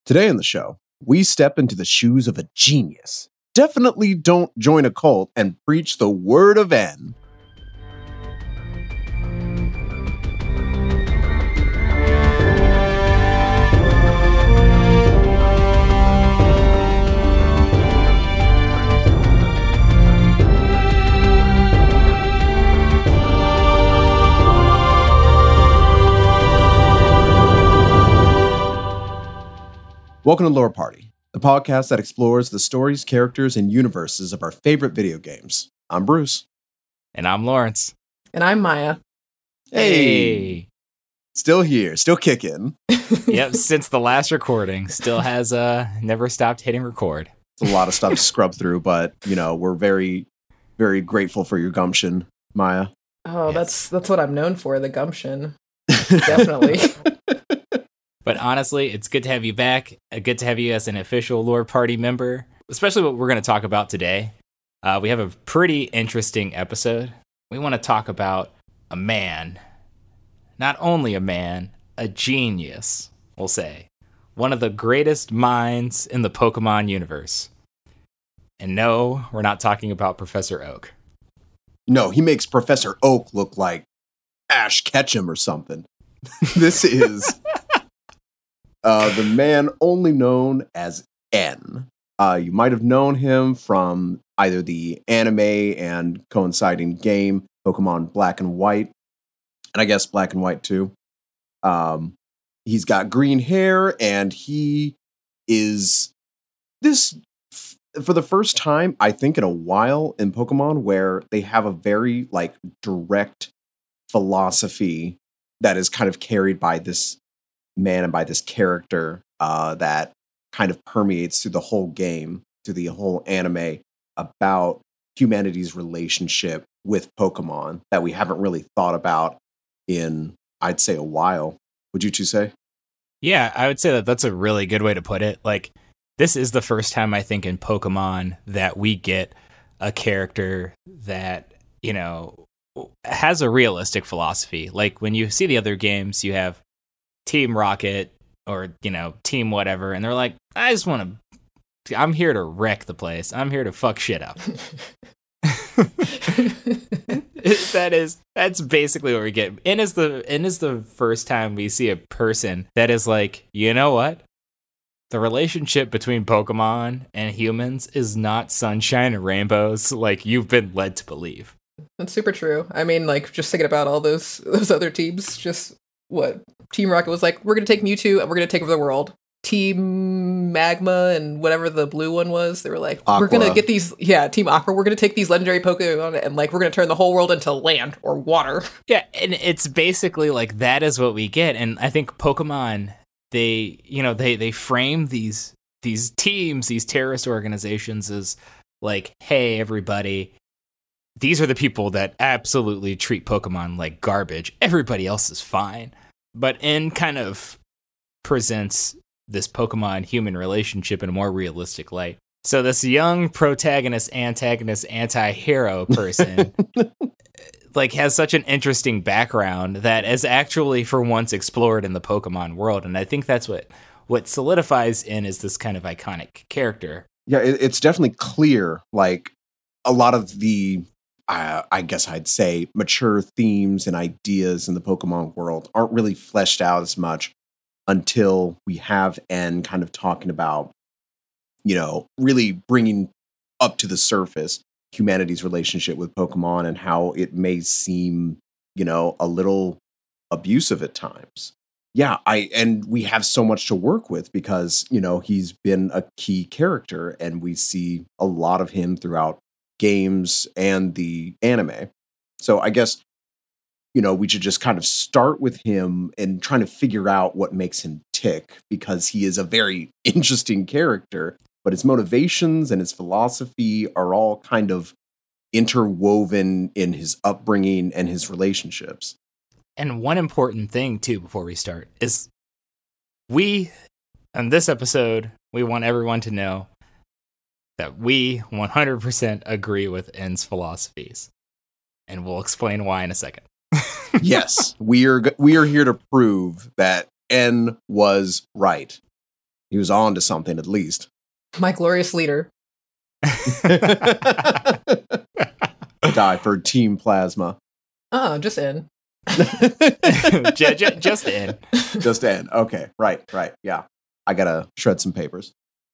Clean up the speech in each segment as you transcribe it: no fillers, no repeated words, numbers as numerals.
Today on the show, we step into the shoes of a genius. Definitely don't join a cult and preach the word of N. Welcome to Lore Party, the podcast that explores the stories, characters, and universes of our favorite video games. I'm Bruce. And I'm Lawrence. And I'm Maya. Hey. Still here, still kicking. Yep, since the last recording. Still has never stopped hitting record. It's a lot of stuff to scrub through, but, we're very, very grateful for your gumption, Maya. Oh, yes. That's what I'm known for, the gumption. Definitely. But honestly, it's good to have you back. Good to have you as an official Lore Party member, especially what we're going to talk about today. We have a pretty interesting episode. We want to talk about a man. Not only a man, a genius, we'll say. One of the greatest minds in the Pokemon universe. And no, we're not talking about Professor Oak. No, he makes Professor Oak look like Ash Ketchum or something. This is... the man only known as N. You might have known him from either the anime and coinciding game, Pokemon Black and White, and I guess Black and White too. He's got green hair, and he is this, for the first time, I think in a while in Pokemon, where they have a very, direct philosophy that is kind of carried by this man and by this character that kind of permeates through the whole game, through the whole anime, about humanity's relationship with Pokemon that we haven't really thought about in, I'd say, a while. Would you two say? Yeah, I would say that that's a really good way to put it. This is the first time, I think, in Pokemon that we get a character that, has a realistic philosophy. Like, when you see the other games, you have Team Rocket or, Team whatever, and they're like, I'm here to wreck the place. I'm here to fuck shit up. That's basically what we get. And is the first time we see a person that is like, you know what? The relationship between Pokemon and humans is not sunshine and rainbows like you've been led to believe. That's super true. I mean, just thinking about all those other teams, just what Team Rocket was like, we're going to take Mewtwo and we're going to take over the world. Team Magma and whatever the blue one was, they were like, Aqua. We're going to get these, Team Aqua, we're going to take these legendary Pokemon and we're going to turn the whole world into land or water. Yeah, and it's basically that is what we get. And I think Pokemon, they frame these teams, these terrorist organizations as hey, everybody, these are the people that absolutely treat Pokemon like garbage. Everybody else is fine. But N kind of presents this Pokemon-human relationship in a more realistic light. So this young protagonist, antagonist, anti-hero person has such an interesting background that is actually for once explored in the Pokemon world. And I think that's what solidifies N as this kind of iconic character. Yeah, it's definitely clear, a lot of the I guess I'd say mature themes and ideas in the Pokemon world aren't really fleshed out as much until we have N kind of talking about, really bringing up to the surface humanity's relationship with Pokemon and how it may seem, a little abusive at times. Yeah, and we have so much to work with because, he's been a key character and we see a lot of him throughout games and the anime. So I guess, we should just kind of start with him and trying to figure out what makes him tick, because he is a very interesting character, but his motivations and his philosophy are all kind of interwoven in his upbringing and his relationships. And one important thing, too, before we start, is on this episode, we want everyone to know that we 100% agree with N's philosophies. And we'll explain why in a second. Yes, we are here to prove that N was right. He was on to something at least. My glorious leader. Die for Team Plasma. Just in. Just in. Just in. Okay. Right. Yeah. I gotta shred some papers.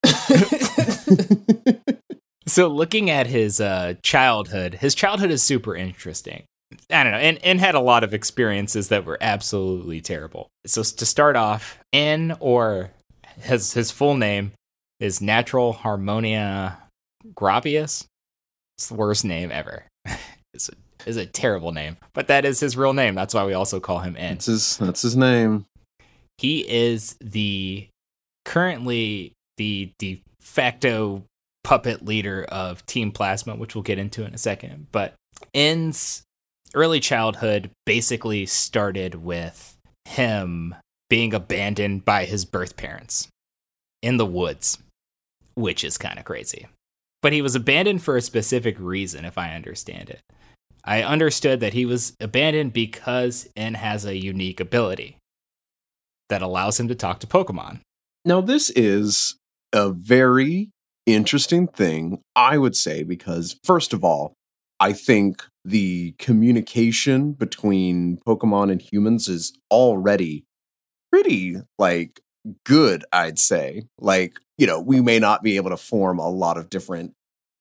So looking at his childhood is super interesting. I don't know, and had a lot of experiences that were absolutely terrible. So to start off, or his full name is Natural Harmonia Gropius. It's the worst name ever. It's a terrible name, but that is his real name. That's why we also call him N. That's his name. He is currently the de facto puppet leader of Team Plasma, which we'll get into in a second. But N's early childhood basically started with him being abandoned by his birth parents in the woods, which is kind of crazy. But he was abandoned for a specific reason, if I understand it. I understood that he was abandoned because N has a unique ability that allows him to talk to Pokemon. Now, this is a very interesting thing, I would say, because first of all, I think the communication between Pokemon and humans is already pretty, good, I'd say. We may not be able to form a lot of different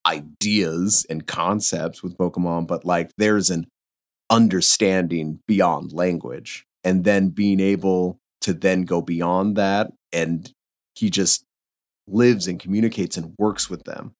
ideas and concepts with Pokemon, but there's an understanding beyond language, and then being able to then go beyond that, and he just lives and communicates and works with them.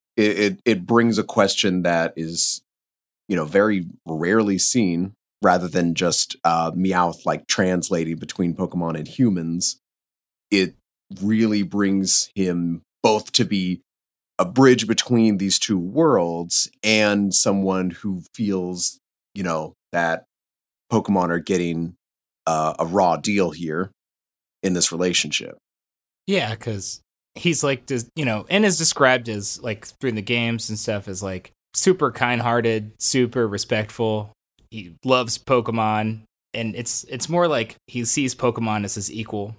It brings a question that is, very rarely seen, rather than just Meowth translating between Pokemon and humans. It really brings him both to be a bridge between these two worlds and someone who feels, that Pokemon are getting a raw deal here in this relationship. Yeah, because he's and is described as through the games and stuff as super kind-hearted, super respectful. He loves Pokemon, and it's more like he sees Pokemon as his equal.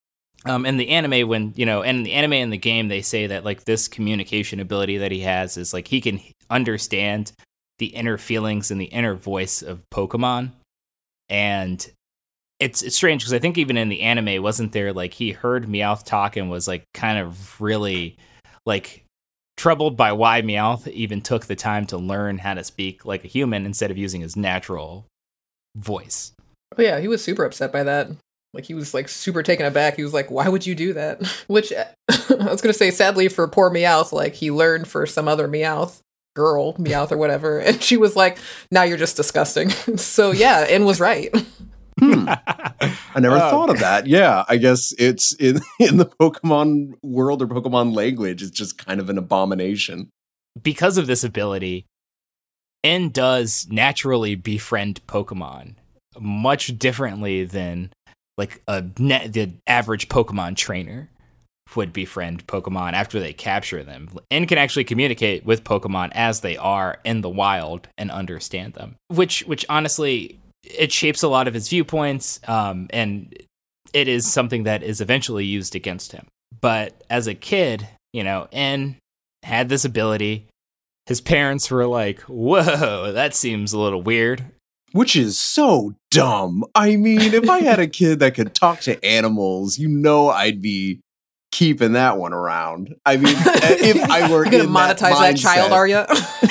In the anime, and in the anime and the game, they say that this communication ability that he has is he can understand the inner feelings and the inner voice of Pokemon. And it's strange because I think even in the anime, wasn't there he heard Meowth talk and was kind of really troubled by why Meowth even took the time to learn how to speak like a human instead of using his natural voice. Oh yeah, he was super upset by that. He was super taken aback. He was like, why would you do that? Which I was going to say, sadly for poor Meowth, he learned for some other Meowth girl, Meowth or whatever. And she was like, now you're just disgusting. So yeah, N was right. I never thought of that. Yeah, I guess it's in the Pokemon world or Pokemon language, it's just kind of an abomination. Because of this ability, N does naturally befriend Pokemon much differently than the average Pokemon trainer would befriend Pokemon after they capture them. N can actually communicate with Pokemon as they are in the wild and understand them, which honestly, it shapes a lot of his viewpoints, and it is something that is eventually used against him. But as a kid, N had this ability. His parents were like, whoa, that seems a little weird. Which is so dumb. I mean, if I had a kid that could talk to animals, I'd be keeping that one around. I mean, if I were going to monetize that child, are you?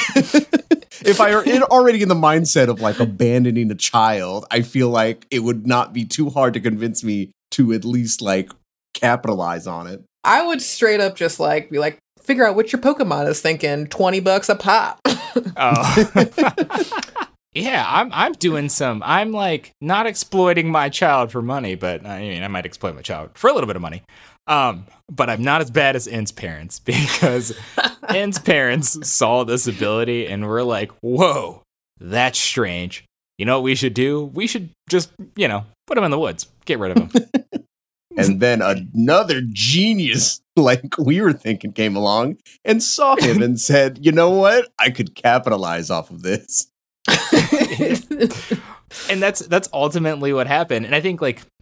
If I were already in the mindset of abandoning a child, I feel like it would not be too hard to convince me to at least capitalize on it. I would straight up just be like, figure out what your Pokemon is thinking. $20 a pop. Oh. Yeah, I'm doing some. I'm not exploiting my child for money, but I might exploit my child for a little bit of money. But I'm not as bad as N's parents, because N's parents saw this ability and were like, whoa, that's strange. You know what we should do? We should just, put him in the woods. Get rid of him. And then another genius we were thinking came along and saw him and said, you know what? I could capitalize off of this. And that's ultimately what happened. And I think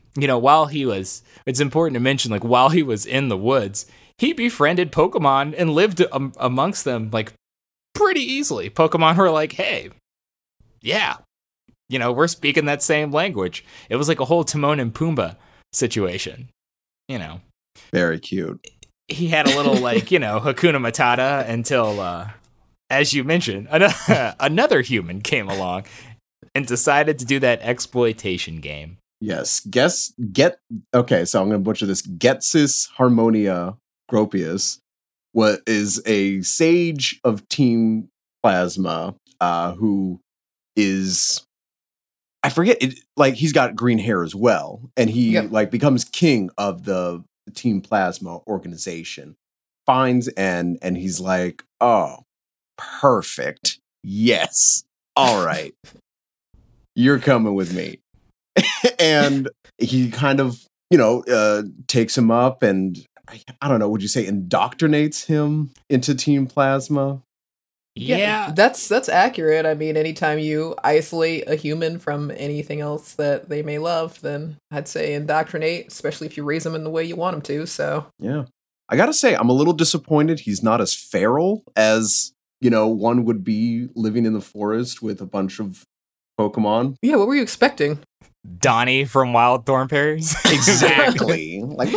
while it's important to mention, like, while he was in the woods, he befriended Pokemon and lived amongst them, like, pretty easily. Pokemon were like, hey, yeah, we're speaking that same language. It was like a whole Timon and Pumbaa situation, Very cute. He had a little, like, Hakuna Matata until, as you mentioned, another human came along and decided to do that exploitation game. Yes. Okay, so I'm going to butcher this. Getsis Harmonia Gropius is a sage of Team Plasma who is, I forget it, like, he's got green hair as well, and he like becomes king of the Team Plasma organization. Finds and he's like, oh, perfect. Yes. All right. You're coming with me. And he kind of, takes him up and, I don't know, would you say indoctrinates him into Team Plasma? Yeah. That's accurate. I mean, anytime you isolate a human from anything else that they may love, then I'd say indoctrinate, especially if you raise them in the way you want them to, so. Yeah. I gotta say, I'm a little disappointed he's not as feral as, one would be living in the forest with a bunch of Pokemon. Yeah, what were you expecting? Donnie from Wild Thornberries? Exactly. Like,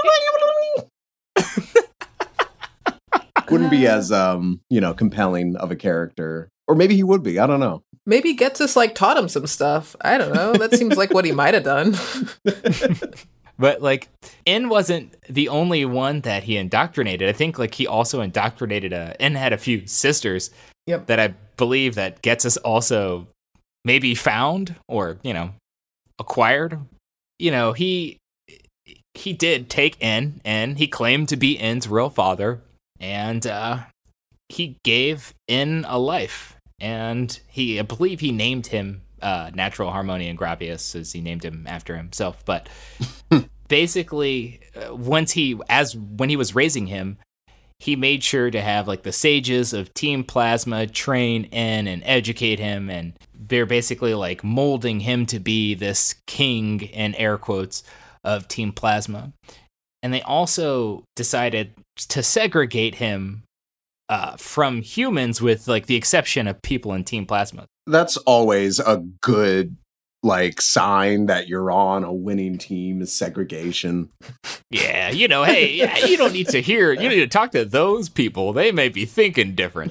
wouldn't be as, compelling of a character. Or maybe he would be. I don't know. Maybe Getsis, like, taught him some stuff. I don't know. That seems like what he might have done. But, like, N wasn't the only one that he indoctrinated. I think, like, he also indoctrinated N had a few sisters that I believe that Getsis also maybe found or, acquired. He did take N, and he claimed to be N's real father, and he gave N a life, and I believe he named him Natural Harmonian Grappius, as he named him after himself. But basically, when he was raising him, he made sure to have, like, the sages of Team Plasma train N and educate him, and they're basically, like, molding him to be this king, in air quotes, of Team Plasma. And they also decided to segregate him from humans, with, like, the exception of people in Team Plasma. That's always a good, like, sign that you're on a winning team, is segregation. Yeah, hey, you don't need to you need to talk to those people. They may be thinking different.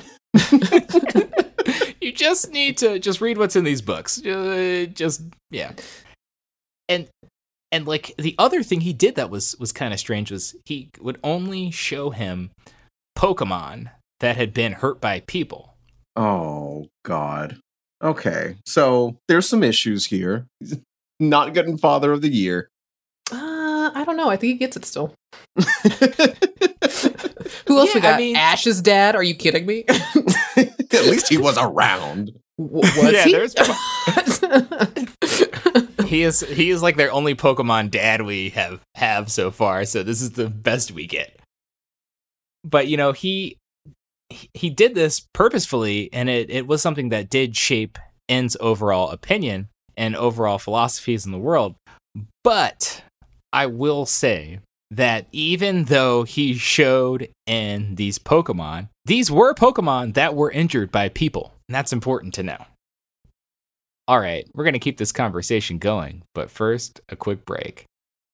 You just need to just read what's in these books. Yeah. And like, the other thing he did that was kind of strange was he would only show him Pokemon that had been hurt by people. Oh, God. Okay, so there's some issues here. He's not getting Father of the Year. I don't know. I think he gets it still. Who else we got? Ash's dad? Are you kidding me? At least he was around. Was he? He is like their only Pokemon dad we have so far, so this is the best we get. But, he did this purposefully, and it was something that did shape N's overall opinion and overall philosophies in the world. But I will say that even though he showed N these Pokemon, these were Pokemon that were injured by people. And that's important to know. All right, we're going to keep this conversation going, but first, a quick break.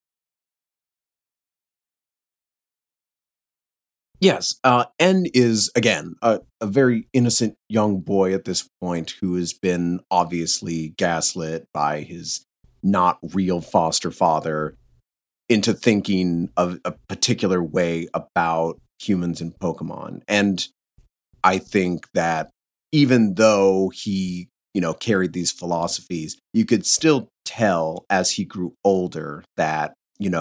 Yes, N is, again, a very innocent young boy at this point who has been obviously gaslit by his not real foster father into thinking of a particular way about humans and Pokemon. And I think that even though he, carried these philosophies, you could still tell as he grew older that,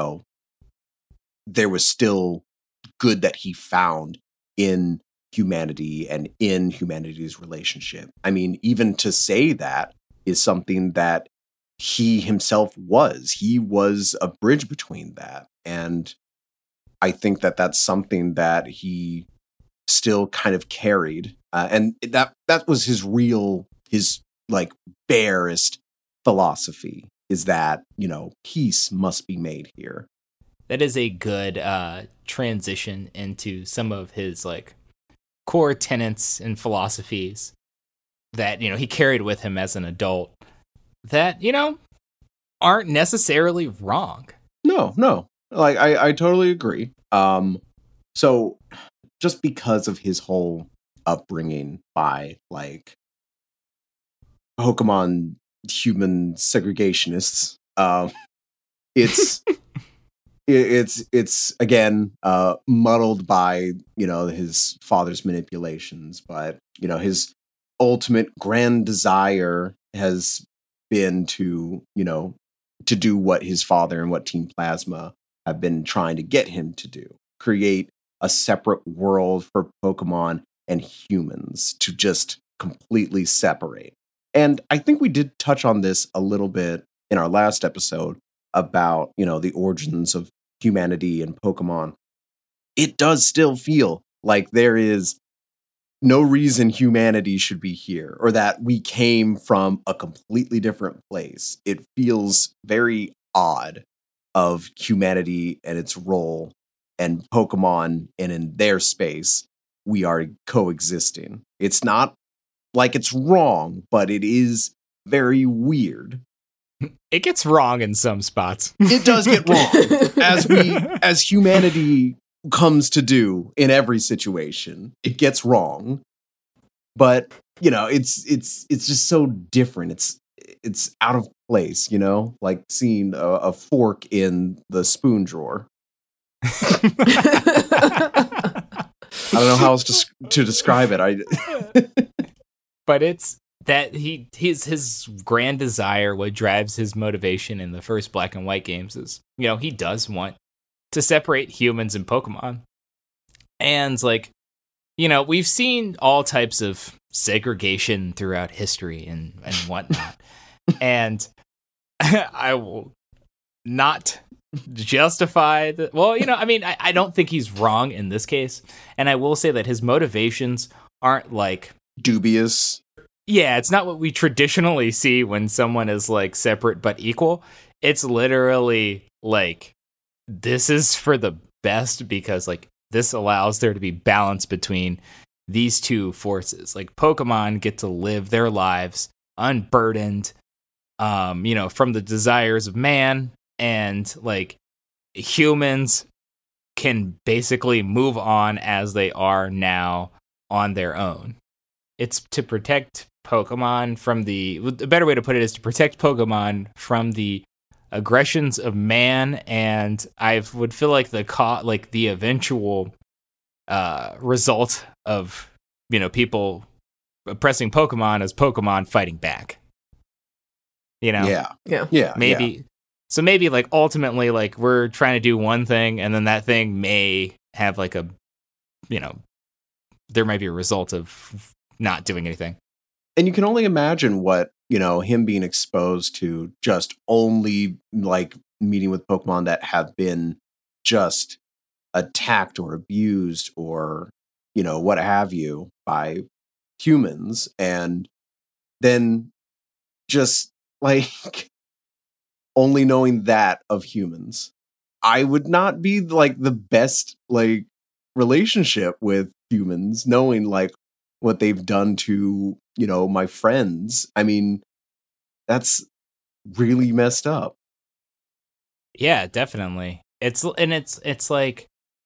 there was still good that he found in humanity and in humanity's relationship. I mean, even to say that is something that he himself was. He was a bridge between that. And I think that that's something that he still kind of carried. And that was his like barest philosophy. is that, peace must be made here. That is a good transition into some of his like core tenets and philosophies that, he carried with him as an adult that, aren't necessarily wrong. No. Like, I totally agree. So just because of his whole upbringing by like Pokemon human segregationists, it's it's again muddled by his father's manipulations, but his ultimate grand desire has been to to do what his father and what Team Plasma have been trying to get him to do, create a separate world for Pokemon and humans to just completely separate. And I think we did touch on this a little bit in our last episode about, the origins of humanity and Pokemon. It does still feel like there is no reason humanity should be here, or that we came from a completely different place. It feels very odd of humanity and its role, and Pokemon and in their space, we are coexisting. It's not like it's wrong, but it is very weird. It gets wrong in some spots. It does get wrong, as humanity comes to do in every situation. It gets wrong, but it's just so different. It's out of place, like seeing a fork in the spoon drawer. I don't know how else to describe it. But it's that his grand desire, what drives his motivation in the first Black and White games is, he does want to separate humans and Pokemon. And like, we've seen all types of segregation throughout history and whatnot. And I will not justify that. Well, I don't think he's wrong in this case. And I will say that his motivations aren't like dubious. Yeah, it's not what we traditionally see when someone is like separate but equal. It's literally like, this is for the best because like this allows there to be balance between these two forces. Like Pokemon get to live their lives unburdened, from the desires of man, and like humans can basically move on as they are now on their own. It's to protect Pokemon from a better way to put it is to protect Pokemon from the aggressions of man, and I would feel like the eventual result of people oppressing Pokemon is Pokemon fighting back. Yeah. Maybe. Yeah. So maybe like ultimately like we're trying to do one thing, and then that thing may have like a, there might be a result of not doing anything. And you can only imagine what, him being exposed to just only like meeting with Pokemon that have been just attacked or abused or, what have you by humans. And then just like only knowing that of humans. I would not be like the best like relationship with humans, knowing like what they've done to, my friends. I mean, that's really messed up. Yeah, definitely. It's like,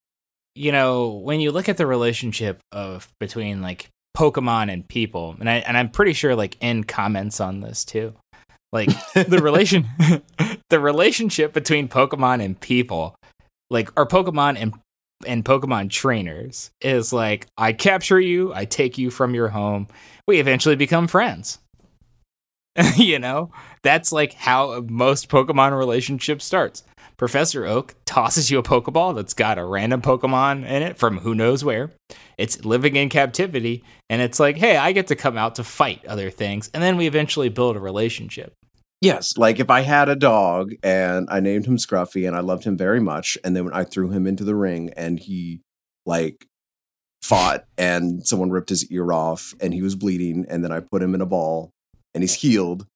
when you look at the relationship between like Pokemon and people, and I'm pretty sure like in comments on this too, like the relationship between Pokemon and people, like our Pokemon and Pokemon trainers is like, I capture you, I take you from your home, we eventually become friends. That's like how most Pokemon relationships starts. Professor Oak tosses you a Pokeball that's got a random Pokemon in it from who knows where. It's living in captivity, and it's like, hey, I get to come out to fight other things, and then we eventually build a relationship. Yes, like if I had a dog and I named him Scruffy and I loved him very much, and then I threw him into the ring and he like fought and someone ripped his ear off and he was bleeding, and then I put him in a ball and he's healed,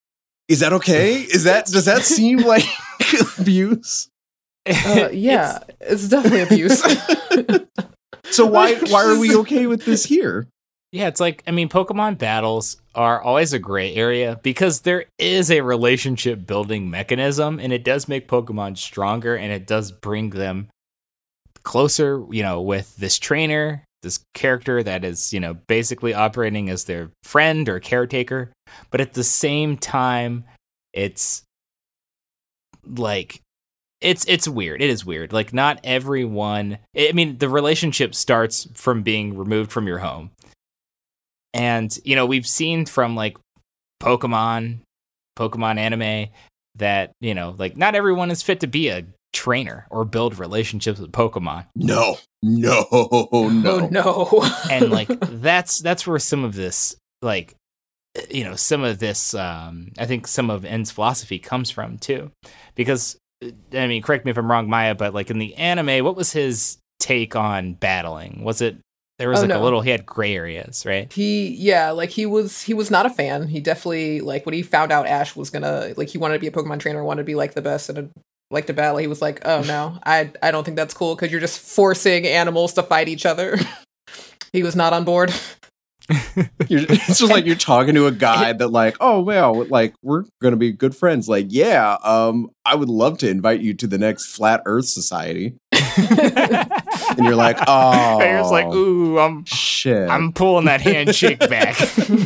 Is that okay? Does that seem like abuse? Yeah, it's definitely abuse. So why are we okay with this here? Yeah, it's like, I mean, Pokemon battles are always a gray area because there is a relationship building mechanism, and it does make Pokemon stronger, and it does bring them closer, with this trainer, this character that is, basically operating as their friend or caretaker. But at the same time, it's like, it's weird. It is weird. Like, not everyone, I mean, the relationship starts from being removed from your home. And, we've seen from like Pokemon anime that, like not everyone is fit to be a trainer or build relationships with Pokemon. No. Oh, no. And like, that's where some of this, like, some of this, I think some of N's philosophy comes from too. Because, I mean, correct me if I'm wrong, Maya, but like in the anime, what was his take on battling? Was it, there was he had gray areas, right? He was not a fan. He definitely, like, when he found out Ash was gonna, like, he wanted to be a Pokemon trainer, wanted to be like the best and like to battle, he was like, oh no, I don't think that's cool because you're just forcing animals to fight each other. He was not on board. It's just like you're talking to a guy that like, oh well, like we're gonna be good friends. Like, yeah, I would love to invite you to the next Flat Earth Society. And you're like, oh, and you're just like, ooh, I'm pulling that handshake back.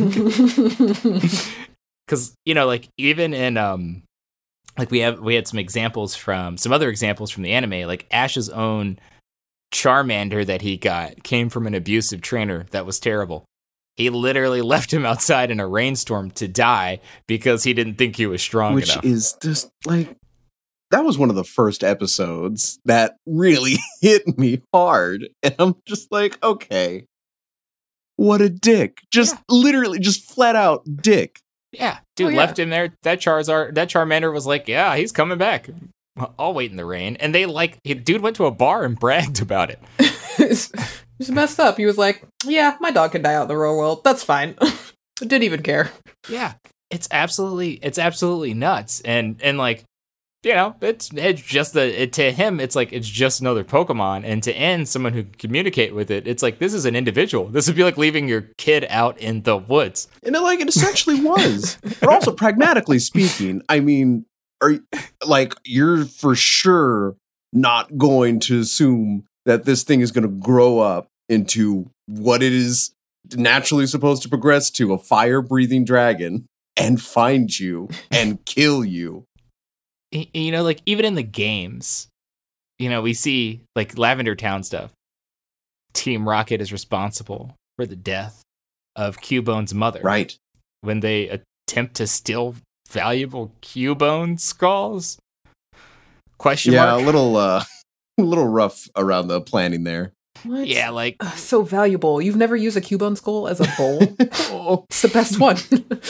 Because like even in like we had some other examples from the anime, like Ash's own Charmander that he got came from an abusive trainer that was terrible. He literally left him outside in a rainstorm to die because he didn't think he was strong enough. Which is just like, that was one of the first episodes that really hit me hard. And I'm just like, okay, what a dick. Literally, just flat out dick. Yeah, dude left him there. That Charmander was like, yeah, he's coming back. I'll wait in the rain. And dude went to a bar and bragged about it. It's messed up. He was like, yeah, my dog can die out in the real world. That's fine. Didn't even care. Yeah, it's absolutely nuts. And like, it's just to him, it's like, it's just another Pokemon. And to N, someone who can communicate with it, it's like, this is an individual. This would be like leaving your kid out in the woods. And it essentially was. But also, pragmatically speaking, I mean, you're for sure not going to assume that this thing is going to grow up into what it is naturally supposed to progress to, a fire-breathing dragon, and find you and kill you. Like, even in the games, we see, like, Lavender Town stuff. Team Rocket is responsible for the death of Cubone's mother. Right. When they attempt to steal valuable Cubone skulls? Question mark? Yeah, a little rough around the planning there. What? Yeah, like... so valuable. You've never used a Cubone skull as a bowl? Oh, it's the best one.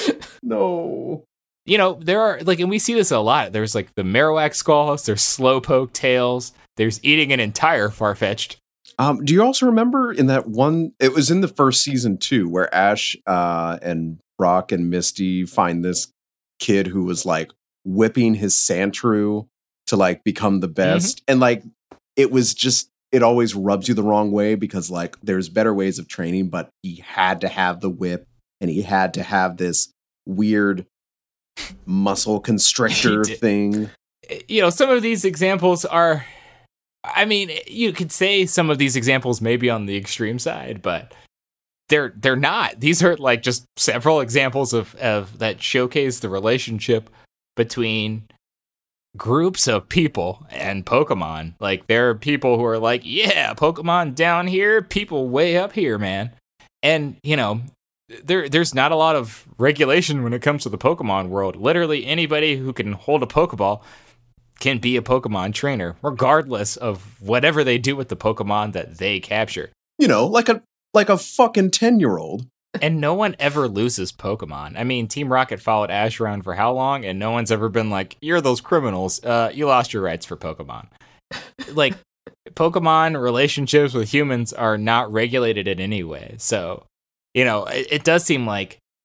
No. There are, like, and we see this a lot. There's, like, the Marowak skulls, there's Slowpoke tails, there's eating an entire Farfetch'd. Do you also remember in that one, it was in the first season too, where Ash and Brock and Misty find this kid who was, like, whipping his Sandshrew to, like, become the best. Mm-hmm. And, like, it was just, it always rubs you the wrong way because, like, there's better ways of training, but he had to have the whip and he had to have this weird muscle constrictor thing. Some of these examples are, I mean, you could say some of these examples may be on the extreme side, but they're not. These are, like, just several examples of that showcase the relationship between groups of people and Pokemon. Like, there are people who are like, yeah, Pokemon down here, people way up here, man. And, there's not a lot of regulation when it comes to the Pokemon world. Literally anybody who can hold a Pokeball can be a Pokemon trainer, regardless of whatever they do with the Pokemon that they capture. Like a fucking 10-year-old. And no one ever loses Pokemon. I mean, Team Rocket followed Ash around for how long? And no one's ever been like, you're those criminals. You lost your rights for Pokemon. Like, Pokemon relationships with humans are not regulated in any way. So, it does seem like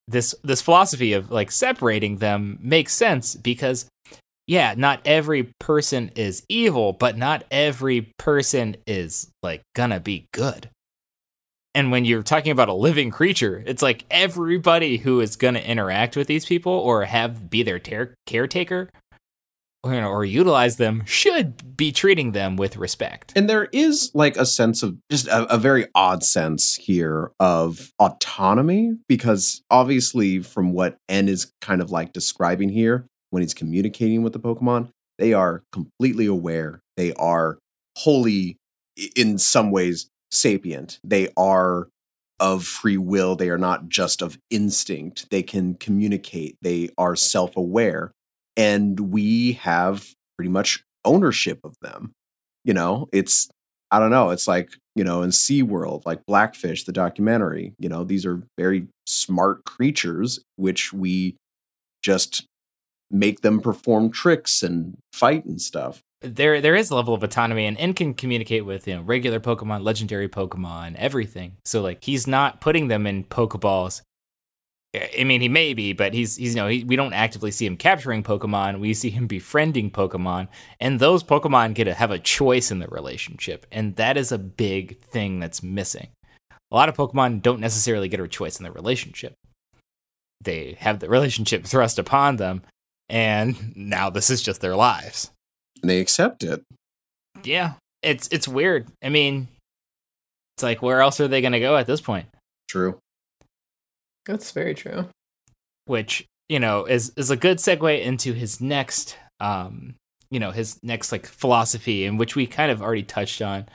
this philosophy of like separating them makes sense because yeah, not every person is evil, but not every person is like gonna be good. And when you're talking about a living creature, it's like everybody who is gonna interact with these people or be their caretaker or utilize them should be treating them with respect. And there is like a sense of just a very odd sense here of autonomy, because obviously from what N is kind of like describing here, when he's communicating with the Pokemon, they are completely aware. They are wholly, in some ways, sapient. They are of free will. They are not just of instinct. They can communicate. They are self-aware. And we have pretty much ownership of them. You know, it's, I don't know, it's like, you know, in SeaWorld, like Blackfish, the documentary, you know, these are very smart creatures, which we just make them perform tricks and fight and stuff. There is a level of autonomy, and N can communicate with, you know, regular Pokemon, legendary Pokemon, everything. So like he's not putting them in Pokeballs. I mean, he may be, but he's you know, we don't actively see him capturing Pokemon. We see him befriending Pokemon, and those Pokemon get to have a choice in the relationship, and that is a big thing that's missing. A lot of Pokemon don't necessarily get a choice in their relationship. They have the relationship thrust upon them, and now this is just their lives. And they accept it. Yeah, it's weird. I mean, it's like, where else are they going to go at this point? True. That's very true. Which, you know, is a good segue into his next, you know, his next like philosophy, in which we kind of already touched on.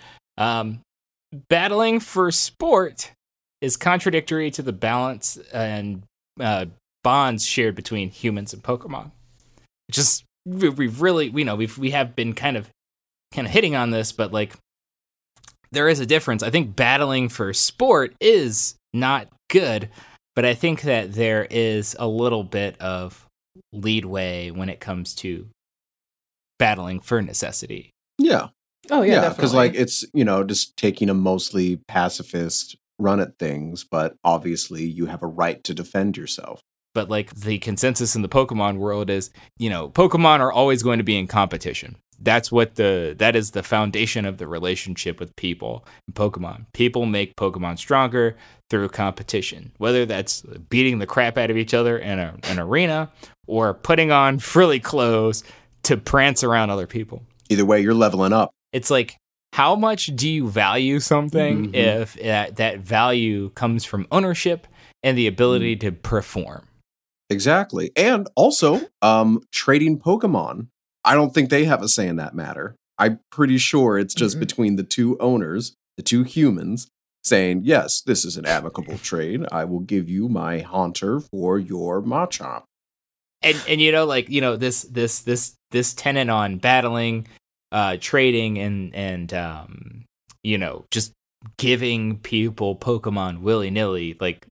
Battling for sport is contradictory to the balance and bonds shared between humans and Pokemon. Just we've really, you know, we have been kind of hitting on this, but like there is a difference. I think battling for sport is not good. But I think that there is a little bit of leadway when it comes to battling for necessity. Yeah. Oh, yeah, because like it's, you know, just taking a mostly pacifist run at things, but obviously you have a right to defend yourself. But like the consensus in the Pokemon world is, you know, Pokemon are always going to be in competition. That is the foundation of the relationship with people and Pokemon. People make Pokemon stronger through competition, whether that's beating the crap out of each other in an arena or putting on frilly clothes to prance around other people. Either way, you're leveling up. It's like, how much do you value something if that value comes from ownership and the ability to perform? Exactly. And also, trading Pokemon. I don't think they have a say in that matter. I'm pretty sure it's just between the two owners, the two humans, saying, yes, this is an amicable trade. I will give you my Haunter for your Machop. And you know, like, you know, this tenet on battling, trading, and you know, just giving people Pokemon willy-nilly, like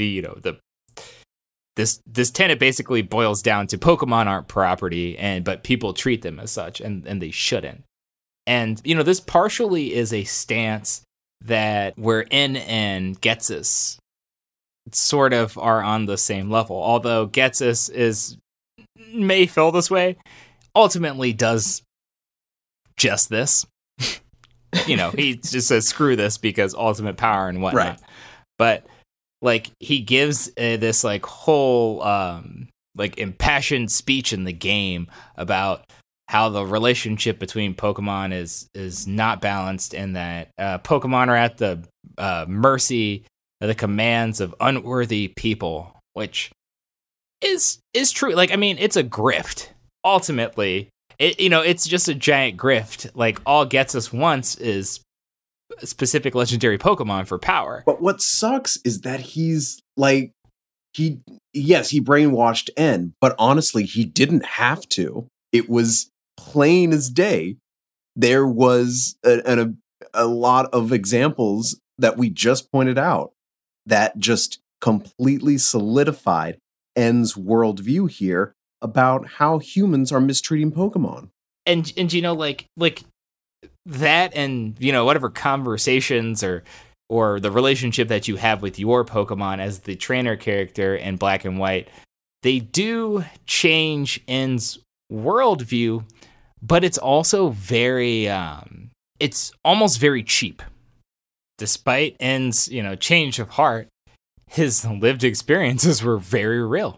this tenet basically boils down to Pokemon aren't property, but people treat them as such, and they shouldn't. And, you know, this partially is a stance that where N and Ghetsis sort of are on the same level. Although Ghetsis may feel this way, ultimately does just this. You know, he just says, screw this because ultimate power and whatnot. Right. But like he gives this like whole like impassioned speech in the game about how the relationship between Pokemon is not balanced, and that Pokemon are at the mercy of the commands of unworthy people, which is true. Like, I mean, it's a grift. Ultimately, it's just a giant grift. Like, all Ghetsis wants is specific legendary Pokemon for power. But what sucks is that he's like, he brainwashed N, but honestly, he didn't have to. It was plain as day. There was a lot of examples that we just pointed out that just completely solidified N's worldview here about how humans are mistreating Pokemon. And you know, like that, and you know, whatever conversations or or the relationship that you have with your Pokemon as the trainer character in Black and White, they do change N's worldview, but it's also very, it's almost very cheap. Despite N's, change of heart, his lived experiences were very real.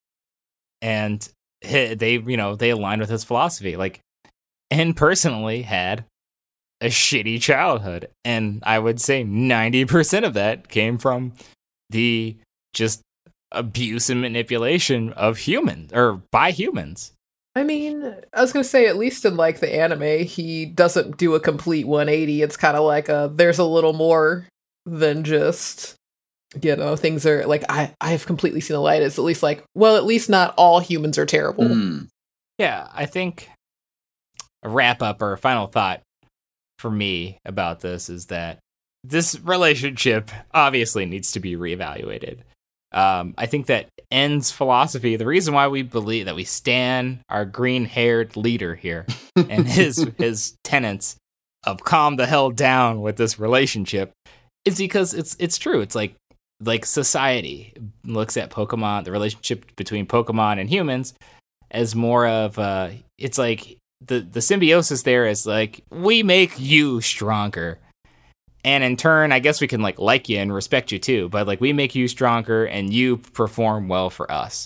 And they aligned with his philosophy. Like, N personally had a shitty childhood, and I would say 90% of that came from the just abuse and manipulation of humans, or by humans. I mean, I was going to say, at least in like the anime, he doesn't do a complete 180. It's kind of like there's a little more than just, things are like, I have completely seen the light. It's at least like, well, at least not all humans are terrible. Yeah, I think a wrap up or a final thought for me about this is that this relationship obviously needs to be reevaluated. I think that N's philosophy, the reason why we believe that we stan our green-haired leader here and his tenets of calm the hell down with this relationship, is because it's true. It's like society looks at Pokemon, the relationship between Pokemon and humans, as more of it's like the symbiosis there is like, we make you stronger. And in turn, I guess we can like you and respect you too, but like we make you stronger and you perform well for us.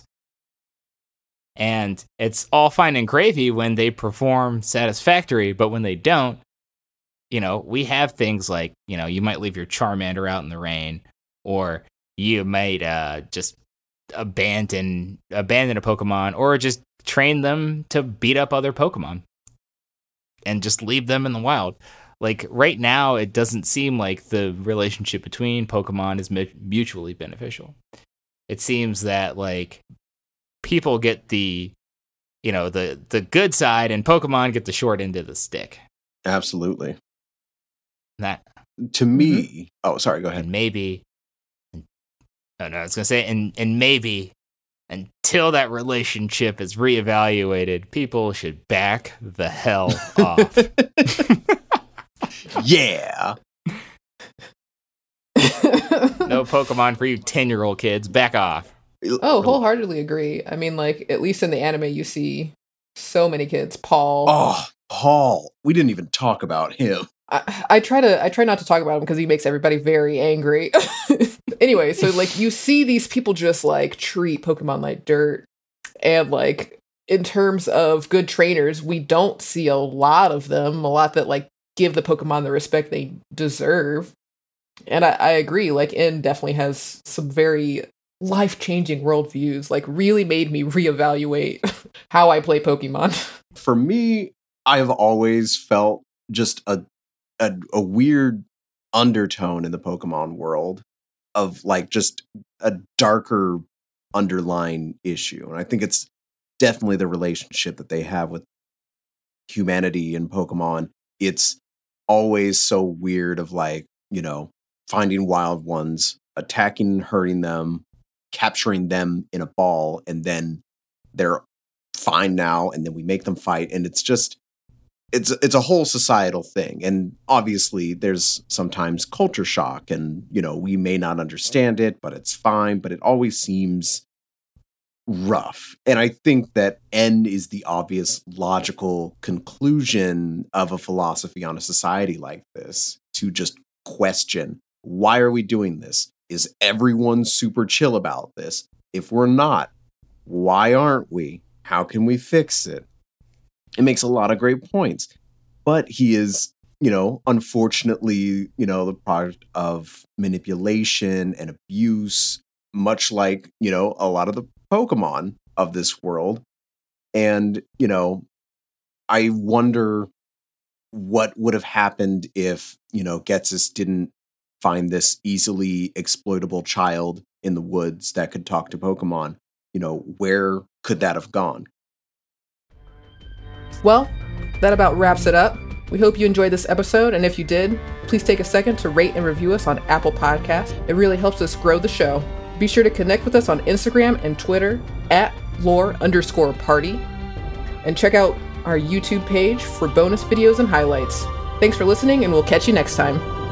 And it's all fine and gravy when they perform satisfactory, but when they don't, we have things like, you might leave your Charmander out in the rain, or you might just abandon a Pokemon, or just train them to beat up other Pokemon and just leave them in the wild. Like, right now, it doesn't seem like the relationship between Pokemon is mutually beneficial. It seems that, like, people get the good side, and Pokemon get the short end of the stick. Absolutely. That, to me... Oh, sorry, go ahead. And maybe... I was going to say, and maybe... Until that relationship is reevaluated, people should back the hell off. Yeah. No Pokemon for you 10-year-old kids. Back off. Oh, wholeheartedly agree. I mean, like, at least in the anime, you see so many kids. Paul. Oh, Paul. We didn't even talk about him. I try not to talk about him because he makes everybody very angry. Anyway, so like you see these people just like treat Pokemon like dirt, and like in terms of good trainers, we don't see a lot of them. A lot that like give the Pokemon the respect they deserve. And I agree. Like N definitely has some very life-changing worldviews. Like really made me reevaluate how I play Pokemon. For me, I've always felt just a weird undertone in the Pokemon world of like just a darker underlying issue. And I think it's definitely the relationship that they have with humanity and Pokemon. It's always so weird of like, finding wild ones, attacking and hurting them, capturing them in a ball, and then they're fine now, and then we make them fight. And it's just, it's a whole societal thing. And obviously there's sometimes culture shock, and, we may not understand it, but it's fine. But it always seems rough. And I think that N is the obvious logical conclusion of a philosophy on a society like this, to just question, why are we doing this? Is everyone super chill about this? If we're not, why aren't we? How can we fix it? It makes a lot of great points. But he is, unfortunately, the product of manipulation and abuse, much like, a lot of the Pokemon of this world. And, I wonder what would have happened if, Ghetsis didn't find this easily exploitable child in the woods that could talk to Pokemon. Where could that have gone? Well, that about wraps it up. We hope you enjoyed this episode, and if you did, please take a second to rate and review us on Apple Podcasts. It really helps us grow the show. Be sure to connect with us on Instagram and Twitter at lore_party, and check out our YouTube page for bonus videos and highlights. Thanks for listening, and we'll catch you next time.